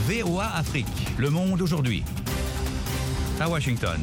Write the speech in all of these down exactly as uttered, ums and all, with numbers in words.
V O A Afrique, Le Monde aujourd'hui. À Washington.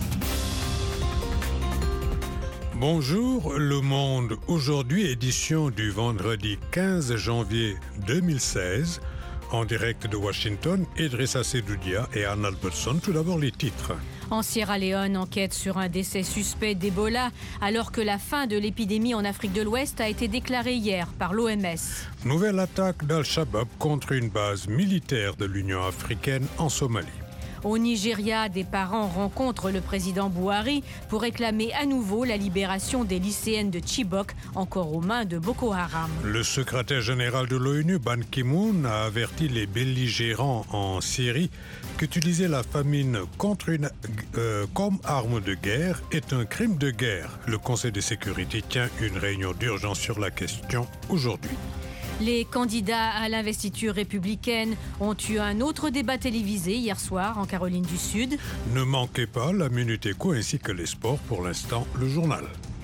Bonjour, Le Monde aujourd'hui, édition du vendredi quinze janvier deux mille seize. En direct de Washington, Idrissa Sedoudia et Anne Albertson. Tout d'abord les titres. En Sierra Leone, enquête sur un décès suspect d'Ebola, alors que la fin de l'épidémie en Afrique de l'Ouest a été déclarée hier par l'O M S. Nouvelle attaque d'Al-Shabaab contre une base militaire de l'Union africaine en Somalie. Au Nigeria, des parents rencontrent le président Buhari pour réclamer à nouveau la libération des lycéennes de Chibok, encore aux mains de Boko Haram. Le secrétaire général de l'ONU, Ban Ki-moon, a averti les belligérants en Syrie qu'utiliser la famine contre une, euh, comme arme de guerre est un crime de guerre. Le Conseil de sécurité tient une réunion d'urgence sur la question aujourd'hui. Les candidats à l'investiture républicaine ont eu un autre débat télévisé hier soir en Caroline du Sud. Ne manquez pas la Minute Éco ainsi que les sports, pour l'instant le journal.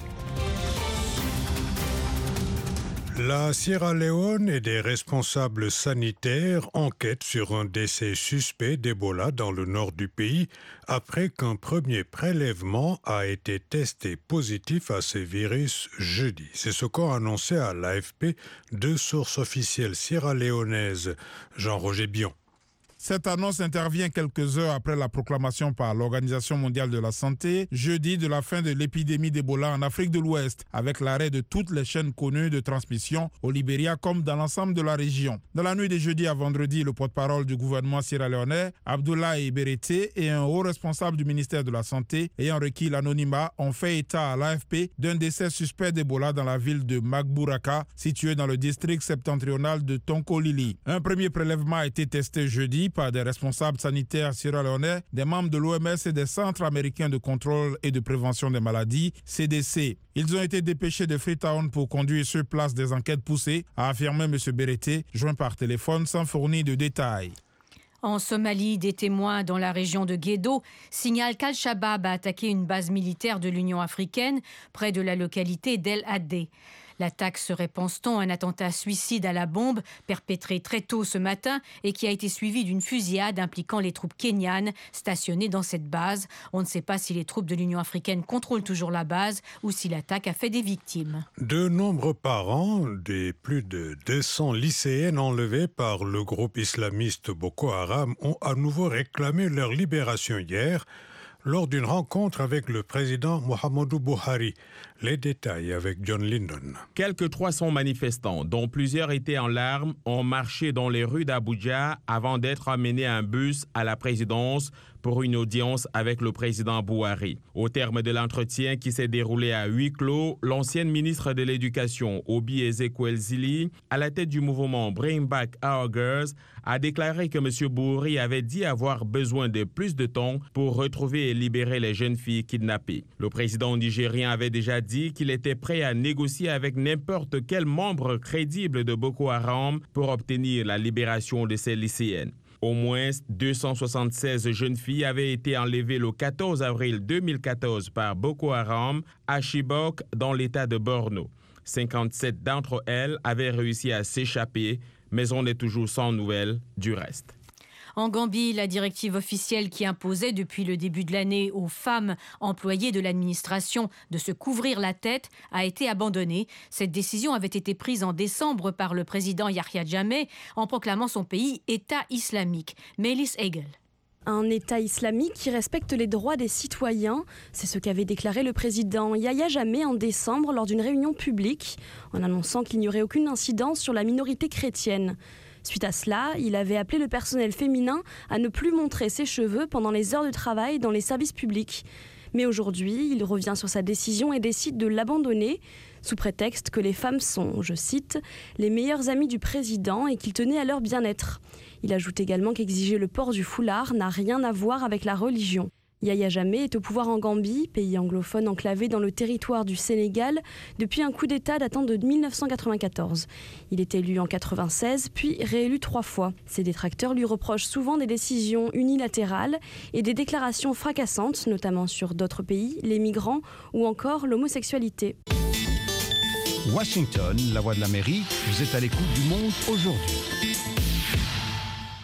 La Sierra Leone et des responsables sanitaires enquêtent sur un décès suspect d'Ebola dans le nord du pays après qu'un premier prélèvement a été testé positif à ce virus jeudi. C'est ce qu'ont annoncé à l'A F P deux sources officielles sierra-léonaises. Jean-Roger Bion. Cette annonce intervient quelques heures après la proclamation par l'Organisation mondiale de la santé, jeudi, de la fin de l'épidémie d'Ebola en Afrique de l'Ouest, avec l'arrêt de toutes les chaînes connues de transmission au Libéria comme dans l'ensemble de la région. Dans la nuit de jeudi à vendredi, le porte-parole du gouvernement sierra-léonais, Abdoulaye Berete, et un haut responsable du ministère de la Santé ayant requis l'anonymat ont fait état à l'A F P d'un décès suspect d'Ebola dans la ville de Magburaka, située dans le district septentrional de Tonkolili. Un premier prélèvement a été testé jeudi par des responsables sanitaires sierra-léonais, des membres de l'O M S et des centres américains de contrôle et de prévention des maladies, C D C. Ils ont été dépêchés de Freetown pour conduire sur place des enquêtes poussées, a affirmé M. Berete, joint par téléphone sans fournir de détails. En Somalie, des témoins dans la région de Guédo signalent qu'Al-Shabaab a attaqué une base militaire de l'Union africaine près de la localité d'El Hadé. L'attaque serait, pense-t-on, un attentat suicide à la bombe perpétré très tôt ce matin et qui a été suivi d'une fusillade impliquant les troupes kenyanes stationnées dans cette base. On ne sait pas si les troupes de l'Union africaine contrôlent toujours la base ou si l'attaque a fait des victimes. De nombreux parents des plus de deux cents lycéennes enlevées par le groupe islamiste Boko Haram ont à nouveau réclamé leur libération hier, lors d'une rencontre avec le président Muhammadu Buhari. Les détails avec John Lyndon. Quelques trois cents manifestants, dont plusieurs étaient en larmes, ont marché dans les rues d'Abuja avant d'être amenés à un bus à la présidence pour une audience avec le président Buhari. Au terme de l'entretien qui s'est déroulé à huis clos, l'ancienne ministre de l'Éducation, Obi Ezekwesili, à la tête du mouvement Bring Back Our Girls, a déclaré que M. Buhari avait dit avoir besoin de plus de temps pour retrouver et libérer les jeunes filles kidnappées. Le président nigérien avait déjà dit qu'il était prêt à négocier avec n'importe quel membre crédible de Boko Haram pour obtenir la libération de ces lycéennes. Au moins deux cent soixante-seize jeunes filles avaient été enlevées le quatorze avril deux mille quatorze par Boko Haram à Chibok dans l'état de Borno. cinquante-sept d'entre elles avaient réussi à s'échapper, mais on est toujours sans nouvelles du reste. En Gambie, la directive officielle qui imposait depuis le début de l'année aux femmes employées de l'administration de se couvrir la tête a été abandonnée. Cette décision avait été prise en décembre par le président Yahya Jammeh en proclamant son pays État islamique. Melis Hegel. Un État islamique qui respecte les droits des citoyens, c'est ce qu'avait déclaré le président Yahya Jammeh en décembre lors d'une réunion publique, en annonçant qu'il n'y aurait aucune incidence sur la minorité chrétienne. Suite à cela, il avait appelé le personnel féminin à ne plus montrer ses cheveux pendant les heures de travail dans les services publics. Mais aujourd'hui, il revient sur sa décision et décide de l'abandonner, sous prétexte que les femmes sont, je cite, « les meilleures amies du président et qu'il tenait à leur bien-être ». Il ajoute également qu'exiger le port du foulard n'a rien à voir avec la religion. Yahya Jammeh est au pouvoir en Gambie, pays anglophone enclavé dans le territoire du Sénégal, depuis un coup d'État datant de mille neuf cent quatre-vingt-quatorze. Il est élu en quatre-vingt-seize, puis réélu trois fois. Ses détracteurs lui reprochent souvent des décisions unilatérales et des déclarations fracassantes, notamment sur d'autres pays, les migrants ou encore l'homosexualité. Washington, la voix de l'Amérique, vous êtes à l'écoute du Monde aujourd'hui.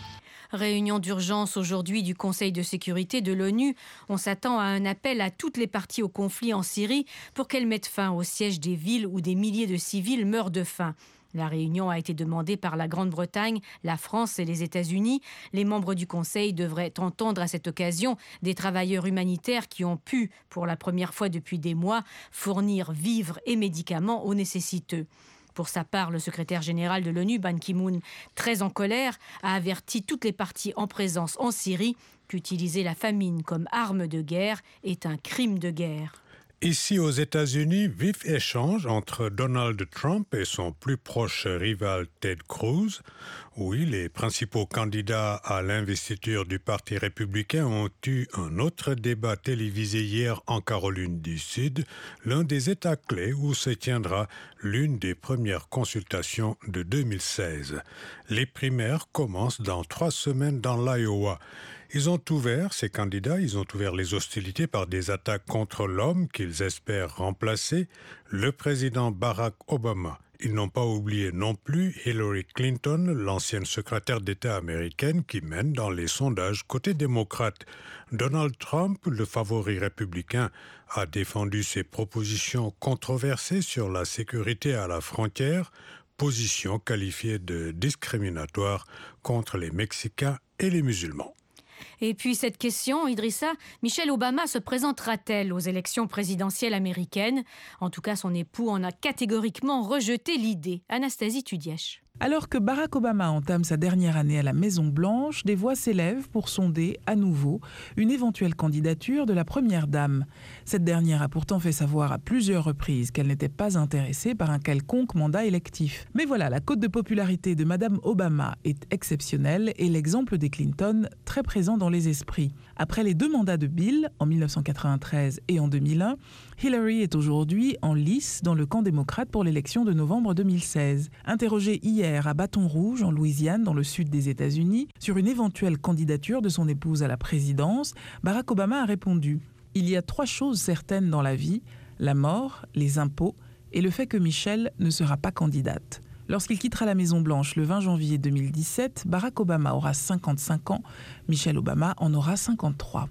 Réunion d'urgence aujourd'hui du Conseil de sécurité de l'ONU. On s'attend à un appel à toutes les parties au conflit en Syrie pour qu'elles mettent fin au siège des villes où des milliers de civils meurent de faim. La réunion a été demandée par la Grande-Bretagne, la France et les États-Unis. Les membres du Conseil devraient entendre à cette occasion des travailleurs humanitaires qui ont pu, pour la première fois depuis des mois, fournir vivres et médicaments aux nécessiteux. Pour sa part, le secrétaire général de l'ONU, Ban Ki-moon, très en colère, a averti toutes les parties en présence en Syrie qu'utiliser la famine comme arme de guerre est un crime de guerre. Ici aux États-Unis, vif échange entre Donald Trump et son plus proche rival Ted Cruz. Oui, les principaux candidats à l'investiture du Parti républicain ont eu un autre débat télévisé hier en Caroline du Sud, l'un des États clés où se tiendra l'une des premières consultations de deux mille seize. Les primaires commencent dans trois semaines dans l'Iowa. Ils ont ouvert, ces candidats, ils ont ouvert les hostilités par des attaques contre l'homme qu'ils espèrent remplacer, le président Barack Obama. Ils n'ont pas oublié non plus Hillary Clinton, l'ancienne secrétaire d'État américaine qui mène dans les sondages côté démocrate. Donald Trump, le favori républicain, a défendu ses propositions controversées sur la sécurité à la frontière, position qualifiée de discriminatoire contre les Mexicains et les musulmans. Et puis cette question, Idrissa, Michelle Obama se présentera-t-elle aux élections présidentielles américaines ? En tout cas, son époux en a catégoriquement rejeté l'idée. Anastasie Tudièche. Alors que Barack Obama entame sa dernière année à la Maison-Blanche, des voix s'élèvent pour sonder à nouveau une éventuelle candidature de la première dame. Cette dernière a pourtant fait savoir à plusieurs reprises qu'elle n'était pas intéressée par un quelconque mandat électif. Mais voilà, la cote de popularité de Madame Obama est exceptionnelle et l'exemple des Clinton très présent dans les esprits. Après les deux mandats de Bill, en mille neuf cent quatre-vingt-treize et en deux mille un, Hillary est aujourd'hui en lice dans le camp démocrate pour l'élection de novembre deux mille seize. Interrogée hier à Baton Rouge, en Louisiane, dans le sud des États-Unis, sur une éventuelle candidature de son épouse à la présidence, Barack Obama a répondu « Il y a trois choses certaines dans la vie, la mort, les impôts et le fait que Michelle ne sera pas candidate ». Lorsqu'il quittera la Maison-Blanche le vingt janvier deux mille dix-sept, Barack Obama aura cinquante-cinq ans, Michelle Obama en aura cinquante-trois.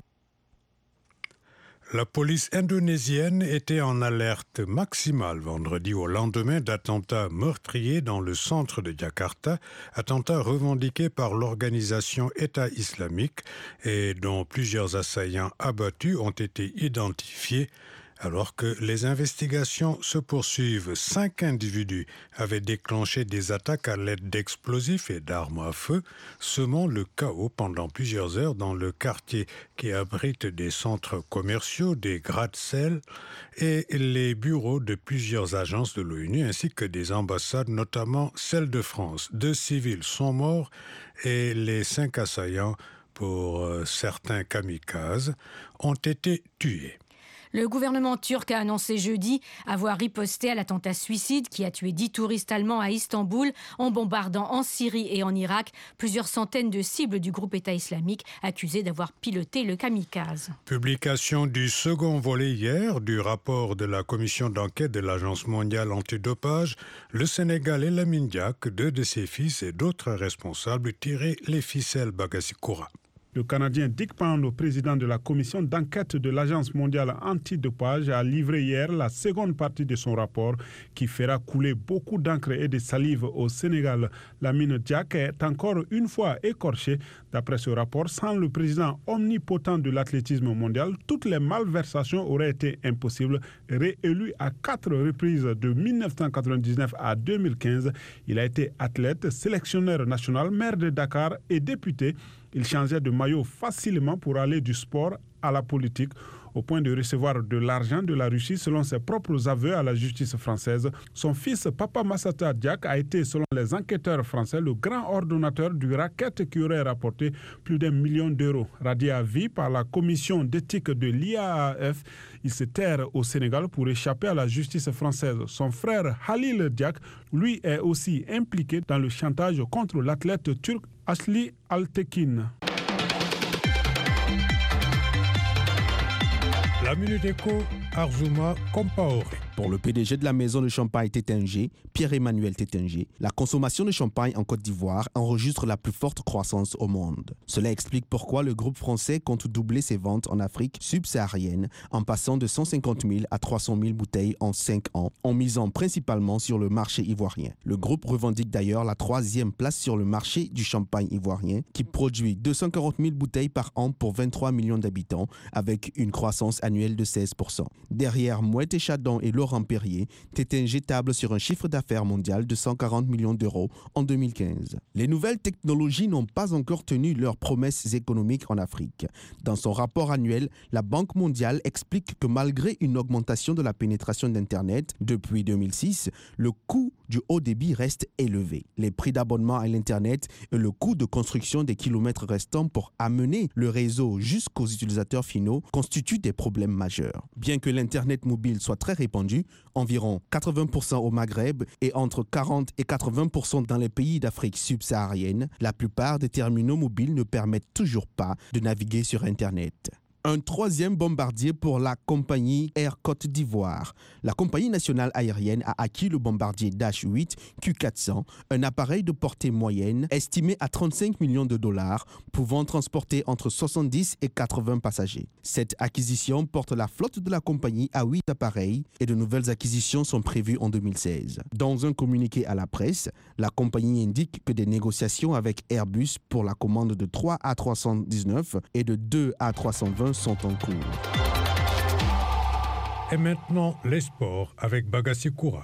La police indonésienne était en alerte maximale vendredi au lendemain d'attentats meurtriers dans le centre de Jakarta, attentats revendiqués par l'organisation État islamique et dont plusieurs assaillants abattus ont été identifiés. Alors que les investigations se poursuivent, cinq individus avaient déclenché des attaques à l'aide d'explosifs et d'armes à feu, semant le chaos pendant plusieurs heures dans le quartier qui abrite des centres commerciaux, des gratte-ciel et les bureaux de plusieurs agences de l'ONU ainsi que des ambassades, notamment celle de France. Deux civils sont morts et les cinq assaillants, pour certains kamikazes, ont été tués. Le gouvernement turc a annoncé jeudi avoir riposté à l'attentat suicide qui a tué dix touristes allemands à Istanbul en bombardant en Syrie et en Irak plusieurs centaines de cibles du groupe État islamique accusé d'avoir piloté le kamikaze. Publication du second volet hier du rapport de la commission d'enquête de l'Agence mondiale antidopage. Le Sénégal et Lamine Diack, deux de ses fils et d'autres responsables tiraient les ficelles Bagassi-Koura. Le Canadien Dick Pound, président de la commission d'enquête de l'Agence mondiale antidopage, a livré hier la seconde partie de son rapport qui fera couler beaucoup d'encre et de salive au Sénégal. Lamine Diack est encore une fois écorché. D'après ce rapport, sans le président omnipotent de l'athlétisme mondial, toutes les malversations auraient été impossibles. Réélu à quatre reprises de mille neuf cent quatre-vingt-dix-neuf à deux mille quinze, il a été athlète, sélectionneur national, maire de Dakar et député. Il changeait de maillot facilement pour aller du sport à la politique, au point de recevoir de l'argent de la Russie selon ses propres aveux à la justice française. Son fils, Papa Massata Diack, a été, selon les enquêteurs français, le grand ordonnateur du racket qui aurait rapporté plus d'un million d'euros. Radié à vie par la commission d'éthique de l'I A A F, il se terre au Sénégal pour échapper à la justice française. Son frère Halil Diack, lui, est aussi impliqué dans le chantage contre l'athlète turc Asli Altekin. La Minute Éco, Arjuma Compaoré. Pour le P D G de la maison de champagne Tétinger, Pierre-Emmanuel Tétinger, la consommation de champagne en Côte d'Ivoire enregistre la plus forte croissance au monde. Cela explique pourquoi le groupe français compte doubler ses ventes en Afrique subsaharienne en passant de cent cinquante mille à trois cent mille bouteilles en cinq ans, en misant principalement sur le marché ivoirien. Le groupe revendique d'ailleurs la troisième place sur le marché du champagne ivoirien qui produit deux cent quarante mille bouteilles par an pour vingt-trois millions d'habitants avec une croissance annuelle de seize pour cent. Derrière Moët et Chardon et Laurent Perrier, Tétinger table sur un chiffre d'affaires mondial de cent quarante millions d'euros en deux mille quinze. Les nouvelles technologies n'ont pas encore tenu leurs promesses économiques en Afrique. Dans son rapport annuel, la Banque mondiale explique que malgré une augmentation de la pénétration d'Internet depuis deux mille six, le coût du haut débit reste élevé. Les prix d'abonnement à l'Internet et le coût de construction des kilomètres restants pour amener le réseau jusqu'aux utilisateurs finaux constituent des problèmes majeurs. Bien que l'Internet mobile soit très répandu, environ quatre-vingts pour cent au Maghreb et entre quarante et quatre-vingts pour cent dans les pays d'Afrique subsaharienne, la plupart des terminaux mobiles ne permettent toujours pas de naviguer sur Internet. Un troisième bombardier pour la compagnie Air Côte d'Ivoire. La compagnie nationale aérienne a acquis le bombardier Dash huit Q quatre cents, un appareil de portée moyenne estimé à trente-cinq millions de dollars, pouvant transporter entre soixante-dix et quatre-vingts passagers. Cette acquisition porte la flotte de la compagnie à huit appareils et de nouvelles acquisitions sont prévues en deux mille seize. Dans un communiqué à la presse, la compagnie indique que des négociations avec Airbus pour la commande de trois A trois cent dix-neuf et de deux A trois cent vingt sont en cours. Et maintenant, les sports avec Bagassi Koura.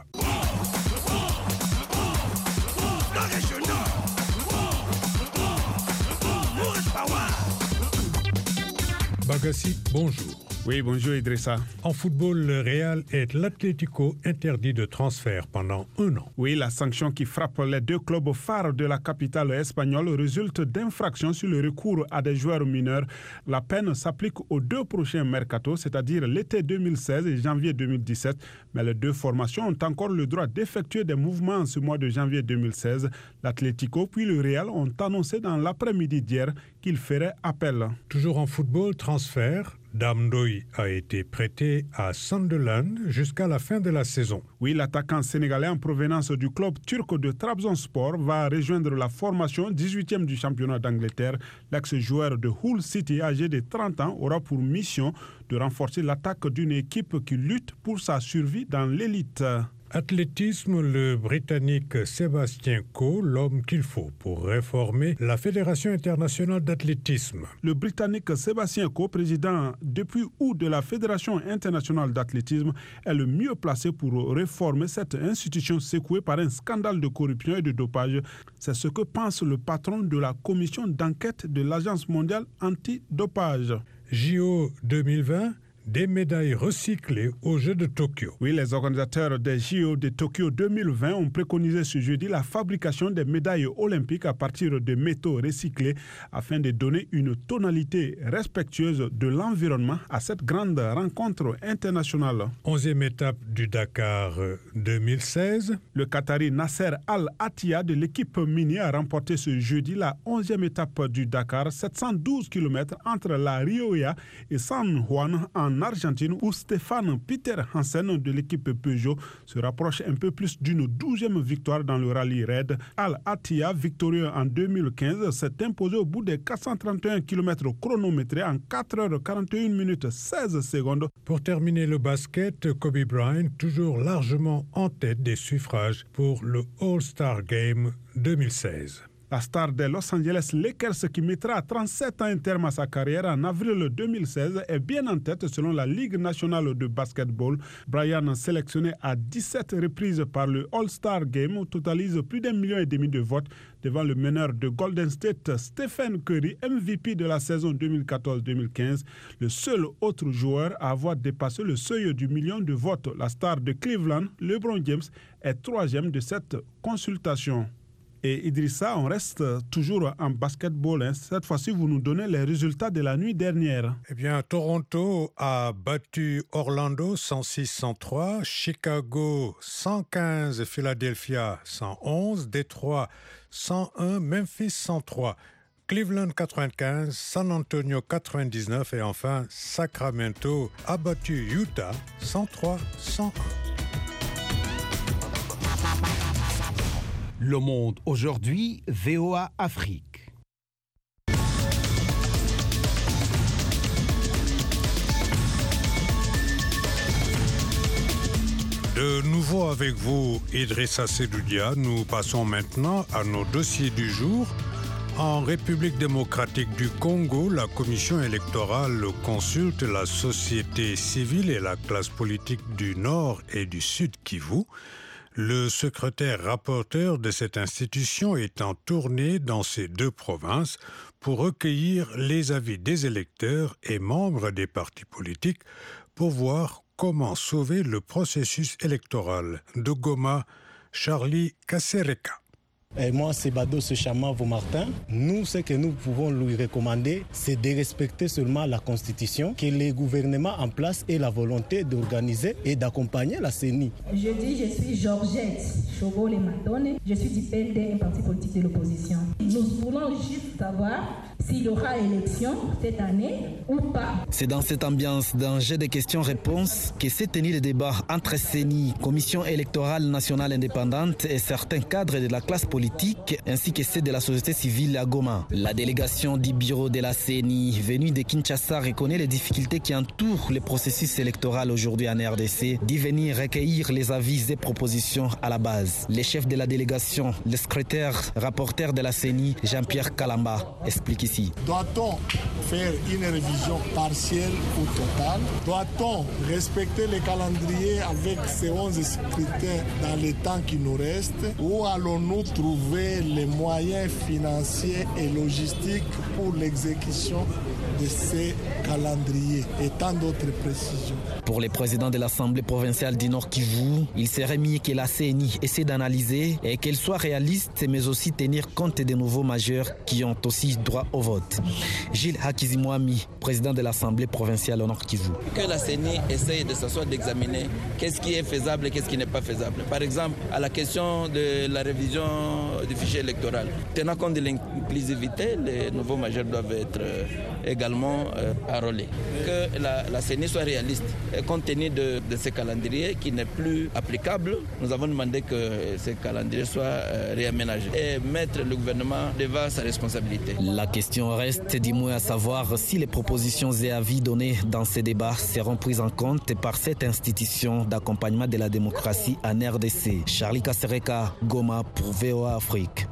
Bagassi, bonjour. Oui, bonjour Idrissa. En football, le Real et l'Atlético interdits de transfert pendant un an. Oui, la sanction qui frappe les deux clubs phares de la capitale espagnole résulte d'infractions sur le recours à des joueurs mineurs. La peine s'applique aux deux prochains mercatos, c'est-à-dire l'été deux mille seize et janvier deux mille dix-sept. Mais les deux formations ont encore le droit d'effectuer des mouvements en ce mois de janvier deux mille seize. L'Atlético puis le Real ont annoncé dans l'après-midi d'hier qu'ils feraient appel. Toujours en football, transfert. Dame Ndoye a été prêté à Sunderland jusqu'à la fin de la saison. Oui, l'attaquant sénégalais en provenance du club turc de Trabzonspor va rejoindre la formation dix-huitième du championnat d'Angleterre. L'ex-joueur de Hull City, âgé de trente ans, aura pour mission de renforcer l'attaque d'une équipe qui lutte pour sa survie dans l'élite. Athlétisme, le Britannique Sébastien Coe, l'homme qu'il faut pour réformer la Fédération internationale d'athlétisme. Le Britannique Sébastien Coe, président depuis août de la Fédération internationale d'athlétisme, est le mieux placé pour réformer cette institution secouée par un scandale de corruption et de dopage. C'est ce que pense le patron de la commission d'enquête de l'Agence mondiale anti-dopage. J O deux mille vingt. Des médailles recyclées aux Jeux de Tokyo. Oui, les organisateurs des J O de Tokyo deux mille vingt ont préconisé ce jeudi la fabrication des médailles olympiques à partir de métaux recyclés afin de donner une tonalité respectueuse de l'environnement à cette grande rencontre internationale. Onzième étape du Dakar deux mille seize. Le Qatari Nasser Al-Attiyah de l'équipe Mini a remporté ce jeudi la onzième étape du Dakar, sept cent douze kilomètres entre La Rioja et San Juan en Argentine, où Stéphane Peter Hansen de l'équipe Peugeot se rapproche un peu plus d'une douzième victoire dans le rallye raid. Al-Attiyah, victorieux en deux mille quinze, s'est imposé au bout des quatre cent trente et un kilomètres chronométrés en quatre heures quarante et une minutes seize secondes. Pour terminer le basket, Kobe Bryant toujours largement en tête des suffrages pour le All-Star Game deux mille seize. La star des Los Angeles Lakers, qui mettra à trente-sept ans un terme à sa carrière en avril deux mille seize, est bien en tête selon la Ligue nationale de basketball. Bryant, sélectionné à dix-sept reprises par le All-Star Game, totalise plus d'un million et demi de votes devant le meneur de Golden State, Stephen Curry, M V P de la saison deux mille quatorze deux mille quinze, le seul autre joueur à avoir dépassé le seuil du million de votes. La star de Cleveland, LeBron James, est troisième de cette consultation. Et Idrissa, on reste toujours en basketball. Hein. Cette fois-ci, vous nous donnez les résultats de la nuit dernière. Eh bien, Toronto a battu Orlando cent six cent trois, Chicago cent quinze, Philadelphia cent onze, Détroit cent un, Memphis cent trois, Cleveland quatre-vingt-quinze, San Antonio quatre-vingt-dix-neuf et enfin Sacramento a battu Utah cent trois cent un. Le Monde aujourd'hui, V O A Afrique. De nouveau avec vous, Idrissa Sedoudia, nous passons maintenant à nos dossiers du jour. En République démocratique du Congo, la commission électorale consulte la société civile et la classe politique du Nord et du Sud Kivu. Le secrétaire rapporteur de cette institution est en tournée dans ces deux provinces pour recueillir les avis des électeurs et membres des partis politiques pour voir comment sauver le processus électoral. De Goma, Charlie Kasereka. Et moi, c'est Bado Chama Vaumartin. Nous, ce que nous pouvons lui recommander, c'est de respecter seulement la Constitution, que les gouvernements en place aient la volonté d'organiser et d'accompagner la C E N I. Je dis, je suis Georgette Chogole-Matone. Je suis du P L D, un parti politique de l'opposition. Nous voulons juste savoir s'il y aura élection cette année ou pas. C'est dans cette ambiance d'un jeu de questions-réponses que s'est tenu le débat entre C E N I, Commission électorale nationale indépendante et certains cadres de la classe politique ainsi que ceux de la société civile à Goma. La délégation du bureau de la C E N I venue de Kinshasa reconnaît les difficultés qui entourent le processus électoral aujourd'hui en R D C, d'y venir recueillir les avis et propositions à la base. Le chef de la délégation, le secrétaire rapporteur de la C E N I, Jean-Pierre Kalamba, explique ici. Doit-on faire une révision partielle ou totale? Doit-on respecter le calendrier avec ces onze scrutins dans les temps qui nous restent? Ou allons-nous trouver les moyens financiers et logistiques pour l'exécution de ces calendriers et tant d'autres précisions? Pour le président de l'Assemblée provinciale du Nord Kivu, il serait mieux que la C E N I essaie d'analyser et qu'elle soit réaliste, mais aussi tenir compte des nouveaux majeurs qui ont aussi droit au vote. Gilles Hakizimwami, président de l'Assemblée provinciale au Nord Kivu. Que la C E N I essaye de s'asseoir, d'examiner qu'est-ce qui est faisable et qu'est-ce qui n'est pas faisable. Par exemple, à la question de la révision du fichier électoral. Tenant compte de l'inclusivité, les nouveaux majeurs doivent être également enrôlés. Que la, la C E N I soit réaliste. Et compte tenu de, de ce calendrier qui n'est plus applicable, nous avons demandé que ce calendrier soit réaménagé et mettre le gouvernement devant sa responsabilité. La question reste du moins à savoir si les propositions et avis donnés dans ces débats seront prises en compte par cette institution d'accompagnement de la démocratie en R D C. Charlie Kasereka, Goma pour V O A Afrique.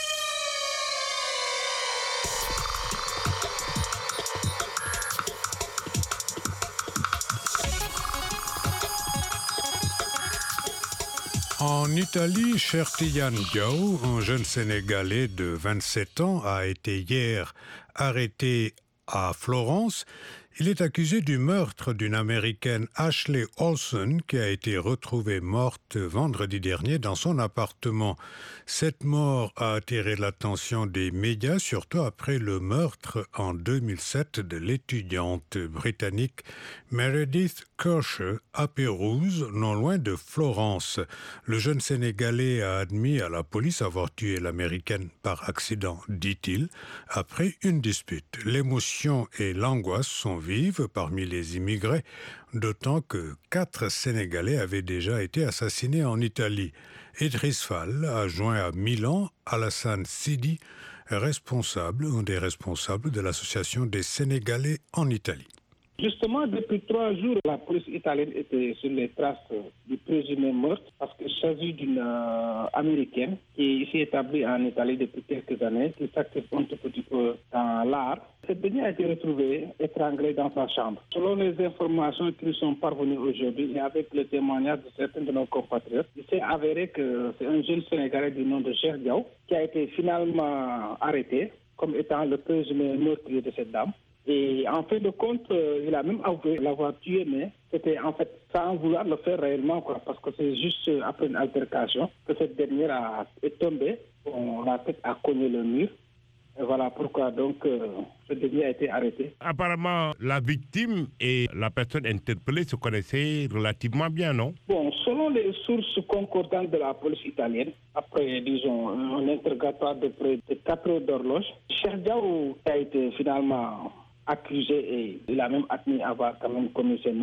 En Italie, Chertiyan Diaw, un jeune Sénégalais de vingt-sept ans, a été hier arrêté à Florence. Il est accusé du meurtre d'une Américaine, Ashley Olsen, qui a été retrouvée morte vendredi dernier dans son appartement. Cette mort a attiré l'attention des médias, surtout après le meurtre en deux mille sept de l'étudiante britannique Meredith Kercher à Pérouse, non loin de Florence. Le jeune Sénégalais a admis à la police avoir tué l'Américaine par accident, dit-il, après une dispute. L'émotion et l'angoisse sont vives parmi les immigrés, d'autant que quatre Sénégalais avaient déjà été assassinés en Italie. Idriss Fall a joint à Milan Alassane Sidi, responsable, un des responsables de l'association des Sénégalais en Italie. Justement, depuis trois jours, la police italienne était sur les traces du présumé meurtre parce qu'il s'agit d'une euh, Américaine qui est ici établie en Italie depuis quelques années, qui s'active un tout petit peu dans l'art. Cette dernière a été retrouvée étranglée dans sa chambre. Selon les informations qui nous sont parvenues aujourd'hui et avec le témoignage de certains de nos compatriotes, il s'est avéré que c'est un jeune Sénégalais du nom de Cheikh Diaw qui a été finalement arrêté comme étant le présumé meurtrier de cette dame. Et en fin de compte, euh, il a même avoué l'avoir tué, mais c'était en fait sans vouloir le faire réellement, quoi, parce que c'est juste après une altercation que cette dernière a, est tombée, on, la tête a cogné le mur. Et voilà pourquoi donc euh, ce dernier a été arrêté. Apparemment, la victime et la personne interpellée se connaissaient relativement bien, non? Bon, selon les sources concordantes de la police italienne, après, disons, un interrogatoire de près de quatre heures d'horloge, Cheikh Diaw a été finalement accusé et il a même admis avoir quand même commis ses meurtres.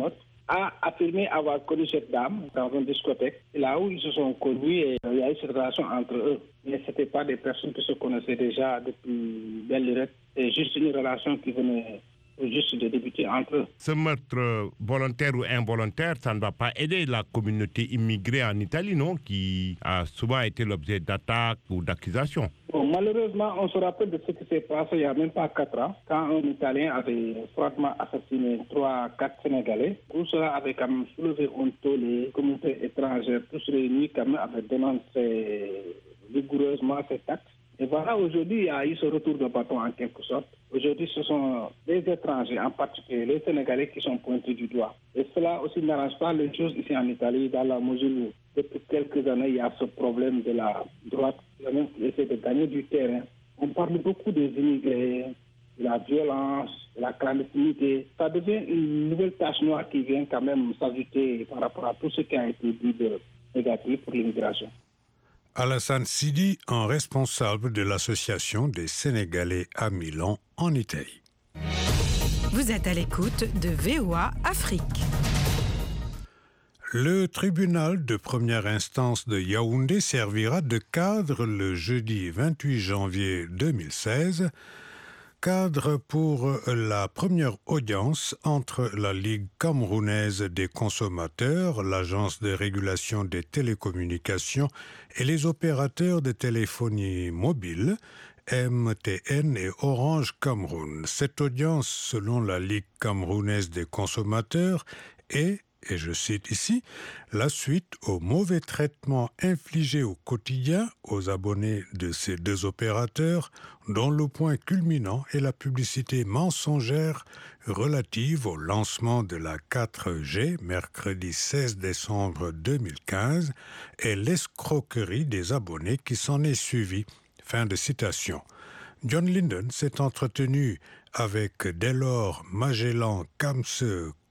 a affirmé avoir connu cette dame dans une discothèque. C'est là où ils se sont connus et il y a eu cette relation entre eux. Mais ce n'étaient pas des personnes qui se connaissaient déjà depuis belle lurette. C'est juste une relation qui venait juste de débuter entre eux. Ce meurtre volontaire ou involontaire, ça ne va pas aider la communauté immigrée en Italie, non, qui a souvent été l'objet d'attaques ou d'accusations. Bon, malheureusement, on se rappelle de ce qui s'est passé il n'y a même pas quatre ans, quand un Italien avait froidement assassiné trois, quatre Sénégalais. Tout cela avait quand même soulevé un taux, les communautés étrangères, tous réunis, quand même, avaient dénoncé vigoureusement cet acte. Et voilà, aujourd'hui, il y a eu ce retour de bâton en quelque sorte. Aujourd'hui, ce sont les étrangers, en particulier les Sénégalais, qui sont pointés du doigt. Et cela aussi n'arrange pas les choses ici en Italie, dans la mesure où, depuis quelques années, il y a ce problème de la droite qui essaie de gagner du terrain. On parle beaucoup des immigrés, de la violence, de la clandestinité. Ça devient une nouvelle tache noire qui vient quand même s'ajouter par rapport à tout ce qui a été dit de négatif pour l'immigration. Alassane Sidi, en responsable de l'Association des Sénégalais à Milan, en Italie. Vous êtes à l'écoute de V O A Afrique. Le tribunal de première instance de Yaoundé servira de cadre le jeudi vingt-huit janvier deux mille seize, cadre pour la première audience entre la Ligue camerounaise des consommateurs, l'Agence de régulation des télécommunications et les opérateurs de téléphonie mobile, M T N et Orange Cameroun. Cette audience, selon la Ligue camerounaise des consommateurs, est, et je cite ici, la suite au mauvais traitement infligé au quotidien aux abonnés de ces deux opérateurs, dont le point culminant est la publicité mensongère relative au lancement de la quatre G mercredi seize décembre deux mille quinze et l'escroquerie des abonnés qui s'en est suivie. Fin de citation. John Linden s'est entretenu avec Delors Magellan Kamse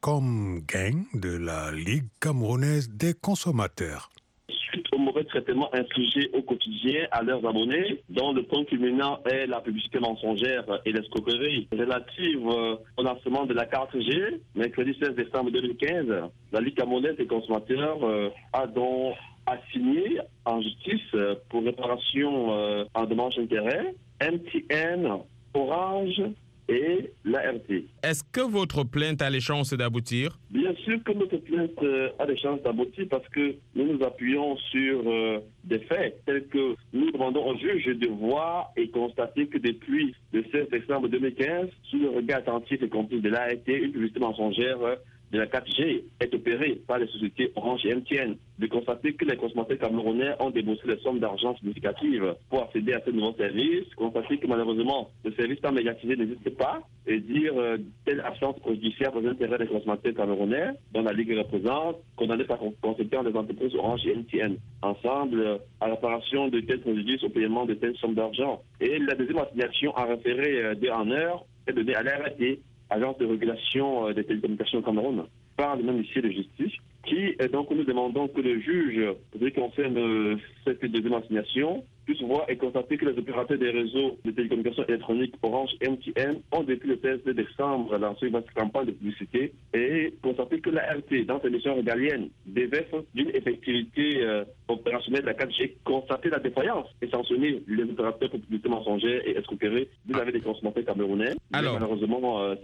Comgang de la Ligue camerounaise des consommateurs. Suite au mauvais traitement infligé au quotidien à leurs abonnés, dont le point culminant est la publicité mensongère et l'escroquerie relative au lancement de la quatre G, mercredi seize décembre deux mille quinze, la Ligue camerounaise des consommateurs a donc assigné en justice pour réparation en demande d'intérêt M T N, Orange et l'A R T. Est-ce que votre plainte a les chances d'aboutir? Bien sûr que notre plainte a des chances d'aboutir parce que nous nous appuyons sur euh, des faits tels que nous demandons au juge de voir et constater que depuis le seize décembre deux mille quinze, sous le regard attentif et complice de l'A R T, une publicité mensongère de la quatre G est opérée par les sociétés Orange et M T N, de constater que les consommateurs camerounais ont déboursé des sommes d'argent significatives pour accéder à ce nouveau service, constater que malheureusement le service tant médiatisé n'existe pas, et dire euh, telle absence judiciaire pour les intérêts des consommateurs camerounais, dont la Ligue représente, condamnée par conséquent des entreprises Orange et M T N, ensemble euh, à la réparation de tels préjudices au paiement de telles sommes d'argent. Et la deuxième assignation à référer euh, d'heure en heure est donnée à l'A R T, Agence de régulation des télécommunications au Cameroun, par le même huissier de justice, qui, donc, nous demandons que le juge, pour ce qui concerne cette deuxième assignation, puisse voir et constater que les opérateurs des réseaux de télécommunications électroniques Orange et M T N ont, depuis le seize décembre, lancé une campagne de publicité et constater que l'A R T, dans ses missions régaliennes, déverse d'une effectivité euh, opérationnelle de la quatre G, constater la défaillance et sanctionner les opérateurs pour publicité mensongère et escroquerie vis-à-vis des consommateurs camerounais. Alors, malheureusement, euh,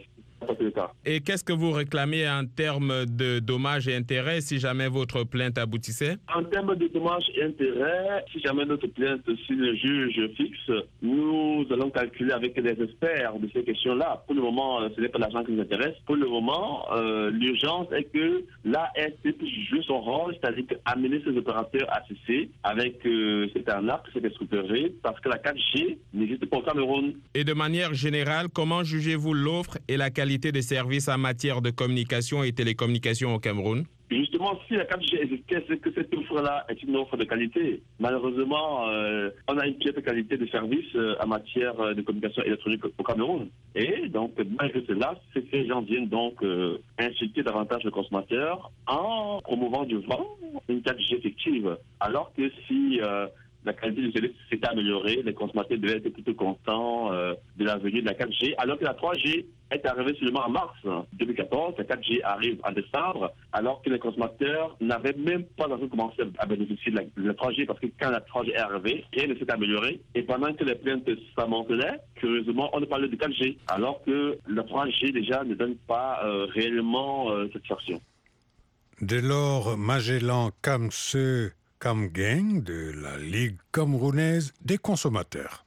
et qu'est-ce que vous réclamez en termes de dommages et intérêts si jamais votre plainte aboutissait? En termes de dommages et intérêts, si jamais notre plainte, si le juge fixe, nous allons calculer avec les experts de ces questions-là. Pour le moment, ce n'est pas l'argent qui nous intéresse. Pour le moment, euh, l'urgence est que l'A R T puisse jouer son rôle, c'est-à-dire amener ses opérateurs à cesser avec euh, cette arnaque, cette escroquerie, parce que la quatre G n'existe pas au Cameroun. Et de manière générale, comment jugez-vous l'offre et la qualité des services en matière de communication et télécommunication au Cameroun? Justement, si la quatre G existait, c'est que cette offre-là est une offre de qualité. Malheureusement, euh, on a une piètre qualité de service euh, en matière de communication électronique au Cameroun. Et donc, malgré cela, ces gens viennent donc euh, inciter davantage le consommateur en promouvant du vent une quatre G effective. Alors que si euh, la qualité du service s'était améliorée, les consommateurs devaient être plutôt contents euh, de la venue de la quatre G, alors que la trois G est arrivée seulement en mars deux mille quatorze, la quatre G arrive en décembre, alors que les consommateurs n'avaient même pas encore commencé à bénéficier de la, de la trois G, parce que quand la trois G est arrivée, rien ne s'est amélioré, et pendant que les plaintes s'amoncelaient, curieusement, on ne parlait de quatre G, alors que la trois G déjà ne donne pas euh, réellement euh, satisfaction. Dès lors, Magellan Kamse Kamgeng de la Ligue camerounaise des consommateurs.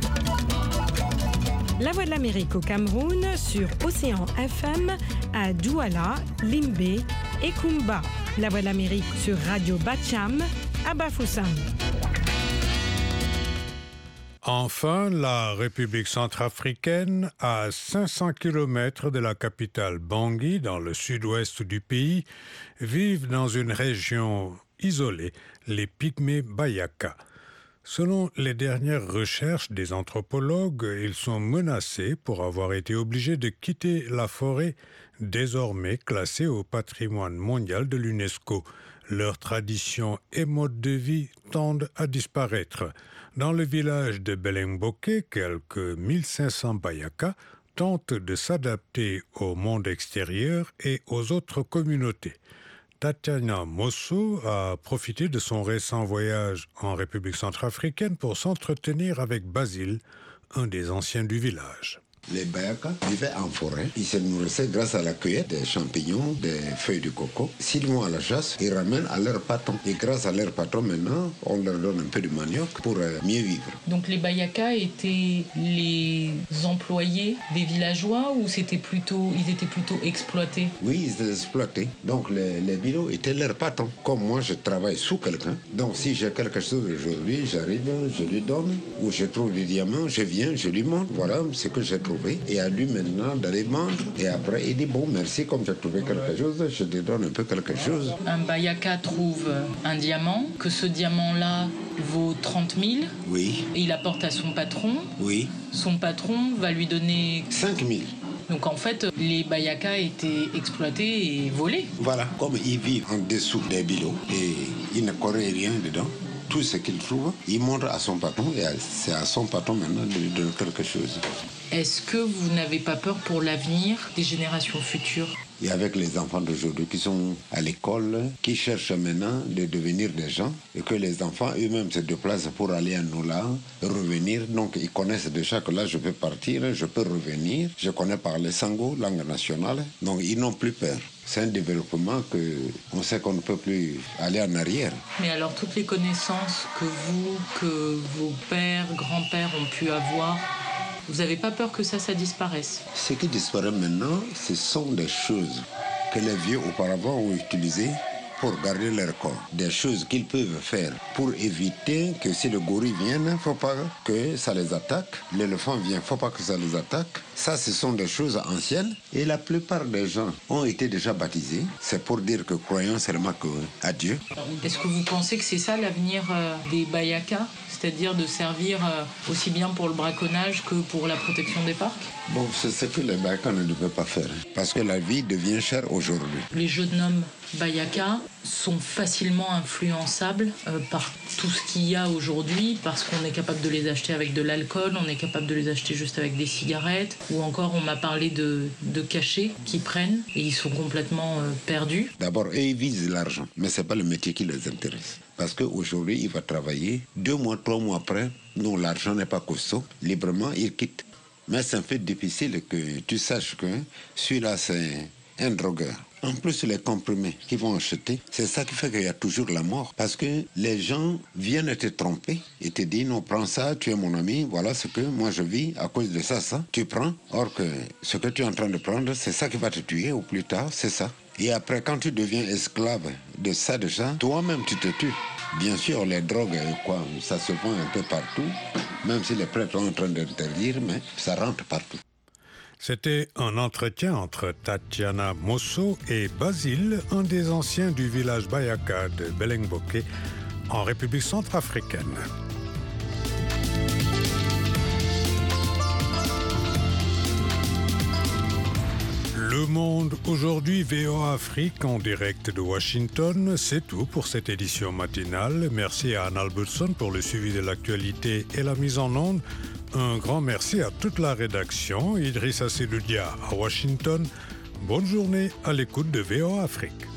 La Voix de l'Amérique au Cameroun sur Océan F M à Douala, Limbé et Kumba. La Voix de l'Amérique sur Radio Bacham à Bafoussam. Enfin, la République centrafricaine, à cinq cents kilomètres de la capitale Bangui, dans le sud-ouest du pays, vivent dans une région isolée, les Pygmées Bayaka. Selon les dernières recherches des anthropologues, ils sont menacés pour avoir été obligés de quitter la forêt, désormais classée au patrimoine mondial de l'UNESCO. Leurs traditions et modes de vie tendent à disparaître. Dans le village de Belengboké, quelques mille cinq cents Bayaka tentent de s'adapter au monde extérieur et aux autres communautés. Tatiana Mosso a profité de son récent voyage en République centrafricaine pour s'entretenir avec Basile, un des anciens du village. Les Bayaka vivaient en forêt. Ils se nourrissaient grâce à la cueillette des champignons, des feuilles de coco. S'ils vont à la chasse, ils ramènent à leur patron. Et grâce à leur patron, maintenant, on leur donne un peu de manioc pour mieux vivre. Donc les Bayaka étaient les employés des villageois ou c'était plutôt, ils étaient plutôt exploités? Oui, ils étaient exploités. Donc les, les villageois étaient leurs patrons. Comme moi, je travaille sous quelqu'un. Donc si j'ai quelque chose aujourd'hui, j'arrive, je lui donne. Ou je trouve des diamants, je viens, je lui montre. Voilà ce que j'ai trouvé. Et à lui maintenant d'aller vendre. Et après, il dit, bon, merci, comme j'ai trouvé quelque chose, je te donne un peu quelque chose. Un Bayaka trouve un diamant, que ce diamant-là vaut trente mille. Oui. Et il apporte à son patron. Oui. Son patron va lui donner... cinq mille. Donc en fait, les Bayaka étaient exploités et volés. Voilà, comme ils vivent en dessous des bilots et ils ne connaissent rien dedans. Tout ce qu'il trouve, il montre à son patron et c'est à son patron maintenant de lui donner quelque chose. Est-ce que vous n'avez pas peur pour l'avenir des générations futures? Et avec les enfants d'aujourd'hui qui sont à l'école, qui cherchent maintenant de devenir des gens, et que les enfants eux-mêmes se déplacent pour aller à Nola, revenir. Donc ils connaissent déjà que là je peux partir, je peux revenir. Je connais parler sango, langue nationale. Donc ils n'ont plus peur. C'est un développement que on sait qu'on ne peut plus aller en arrière. Mais alors toutes les connaissances que vous, que vos pères, grands-pères ont pu avoir, vous n'avez pas peur que ça, ça disparaisse? Ce qui disparaît maintenant, ce sont des choses que les vieux auparavant ont utilisées pour garder leur corps. Des choses qu'ils peuvent faire pour éviter que si le gorille vient, il ne faut pas que ça les attaque. L'éléphant vient, il ne faut pas que ça les attaque. Ça, ce sont des choses anciennes. Et la plupart des gens ont été déjà baptisés. C'est pour dire que croyons seulement à Dieu. Est-ce que vous pensez que c'est ça l'avenir des Bayaka? C'est-à-dire de servir aussi bien pour le braconnage que pour la protection des parcs? Bon, c'est ce que les Bayaka ne devaient pas faire. Parce que la vie devient chère aujourd'hui. Les jeunes hommes Bayaka sont facilement influençables euh, par tout ce qu'il y a aujourd'hui, parce qu'on est capable de les acheter avec de l'alcool, on est capable de les acheter juste avec des cigarettes, ou encore on m'a parlé de, de cachets qu'ils prennent et ils sont complètement euh, perdus. D'abord, eux, ils visent l'argent, mais ce n'est pas le métier qui les intéresse. Parce qu'aujourd'hui, il va travailler, deux mois, trois mois après, non, l'argent n'est pas costaud, librement, il quitte. Mais c'est un fait difficile que tu saches que celui-là, c'est un drogueur. En plus, les comprimés qu'ils vont acheter, c'est ça qui fait qu'il y a toujours la mort. Parce que les gens viennent te tromper et te disent, non, prends ça, tu es mon ami, voilà ce que moi je vis à cause de ça, ça. Tu prends, or que ce que tu es en train de prendre, c'est ça qui va te tuer, ou plus tard, c'est ça. Et après, quand tu deviens esclave de ça déjà, toi-même tu te tues. Bien sûr, les drogues, quoi, ça se vend un peu partout, même si les prêtres sont en train d'interdire, mais ça rentre partout. C'était un entretien entre Tatiana Mosso et Basile, un des anciens du village Bayaka de Belengboké, en République centrafricaine. Le Monde aujourd'hui, V O A Afrique en direct de Washington. C'est tout pour cette édition matinale. Merci à Anne Albertson pour le suivi de l'actualité et la mise en onde. Un grand merci à toute la rédaction. Idrissa Seloudia à Washington. Bonne journée à l'écoute de V O A Afrique.